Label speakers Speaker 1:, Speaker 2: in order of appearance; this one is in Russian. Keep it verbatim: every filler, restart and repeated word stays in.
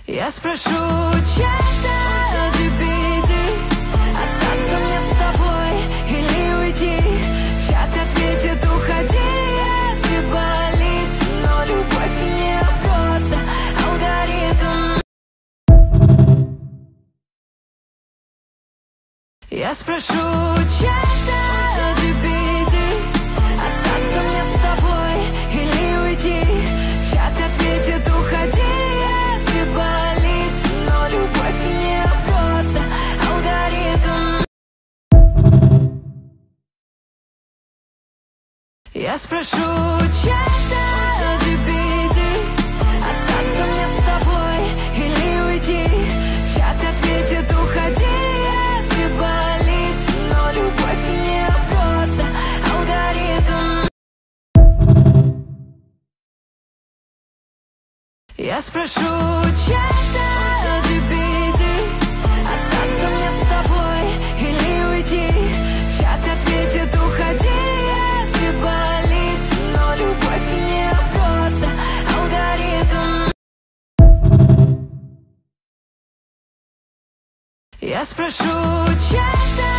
Speaker 1: Я спрошу чата джи пи ти, остаться мне с тобой или уйти. Чат ответит: уходи, если болит. Но любовь не просто алгоритм. Я спрошу чата джи пи ти, остаться мне с тобой или уйти. Чат ответит: уходи, если болит. Но любовь не просто алгоритм. Я спрошу чата джи пи ти, остаться мне с тобой или уйти. Чат ответит: уходи, если болит. Но любовь не просто алгоритм. Я спрошу чата джи пи ти, остаться мне с тобой или уйти. Чат ответит: уходи, если болит. Но любовь не просто алгоритм. Я спрошу чата